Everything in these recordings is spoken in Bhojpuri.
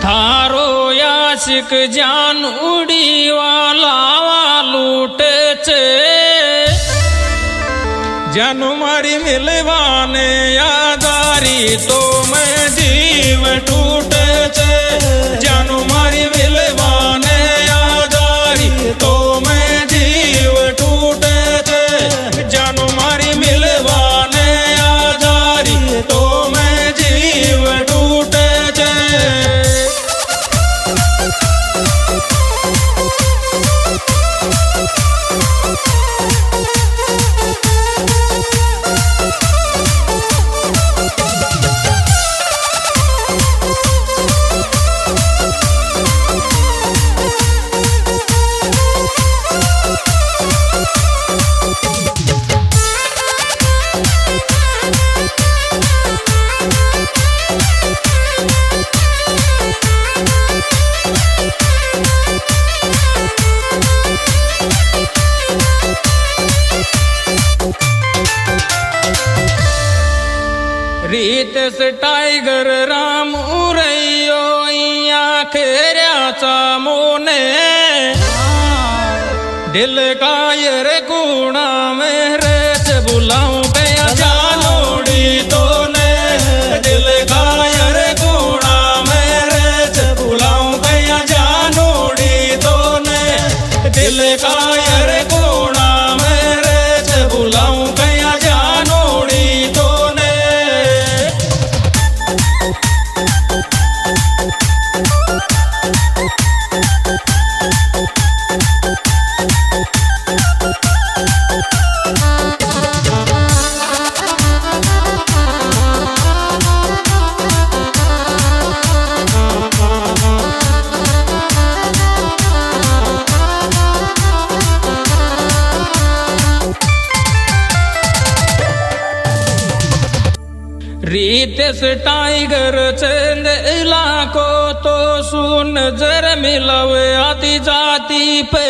थारो याशिक जान उड़ी वाला लूटे छे जानू मारी मिलवाने यादारी तो मैं जीव टूटे छे जानू मारी मिलवाने यादारी तो मैं जीव टूटे छे जानू मारी मिलवाने यादारी तो मैं जीव टूटे छे। रीतेस टाइगर राम उरैयो खेऱ्याचा मोने दिल का ये गुणा मेरे से बुलाऊं गया जानोड़ी तो ने दिल का ये गुणा मेरे से बुलाऊं गया जानोड़ी तो ने दिल का ये गुणा मेरे से बुलाऊं गया जानोड़ी तो ने। रीतेस टाइगर चंद इलाको तो सुन नजर मिलवे आती जाती पे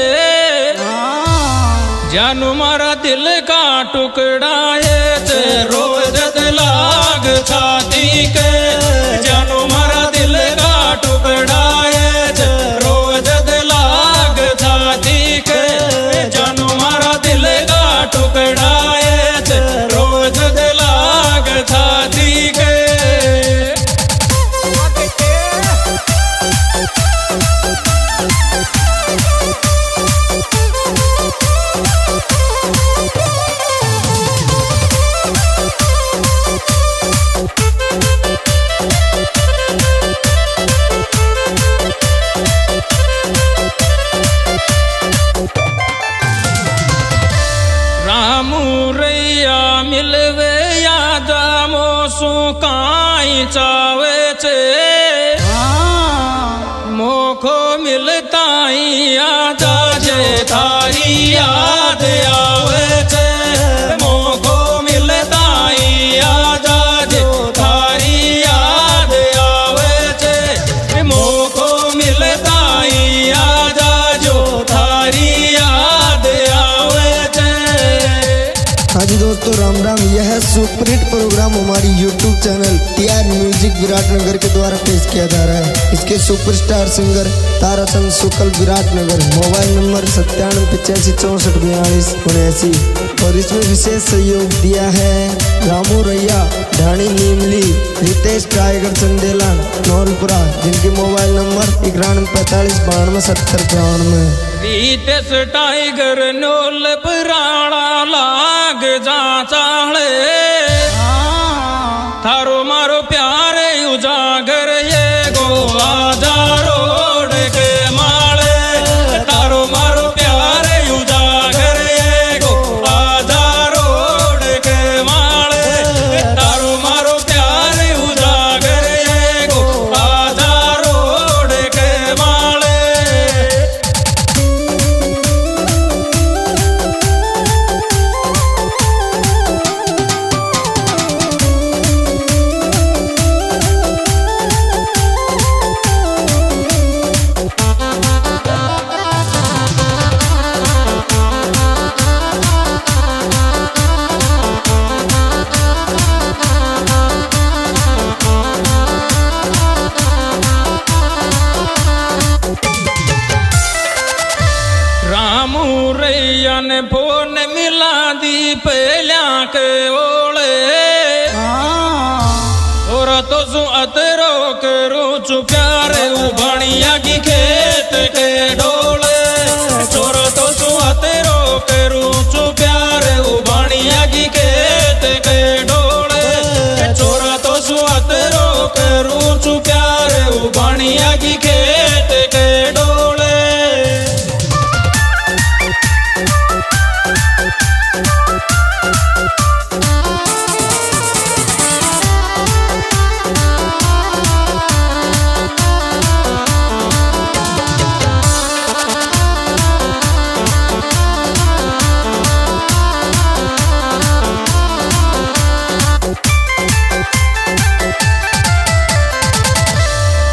जानू मारा दिल का टुकड़ा है रोज लाग छाती के जानू मारा दिल का टुकड़ा है रोज लाग छाती के जानू मारा दिल का टुकड़ा है रोज लाग छाती के। रामू रैया मिलवे याद मोसू काई चावे छे मोखो मिलताई याद जे थारी याद आवे छे मोखो मिलताई याद जे थारी याद आवे छे मोखो मिलताई याद जो थारी याद आवे छे। हाँ जी दोस्तों, राम राम। यह सुपर हिट प्रोग्राम हमारी YouTube channel TR music Viratnagar के द्वारा पेश किया जा रहा है। इसके superstar singer Tarachand Shukla Viratnagar, mobile number 9785644279 और इसमें विशेष सहयोग दिया है रामू रैया, ढाणी नीमली, रितेश टाइगर चंदेला नौलपुरा, जिनकी मोबाइल नंबर 9145927093। रीतेस टाइगर नोल पुराणा लाग जा चाले थारो मारो प्यारे उजागर ये गो आजा रोड के माले थारो मारो प्यारे उजागर ये गो आजा रोड के माले थारो मारो प्यारे उजागर ये गो आजा रोड के माले। तो सु अतरो करूं छु प्यारे उभाणिया की खेल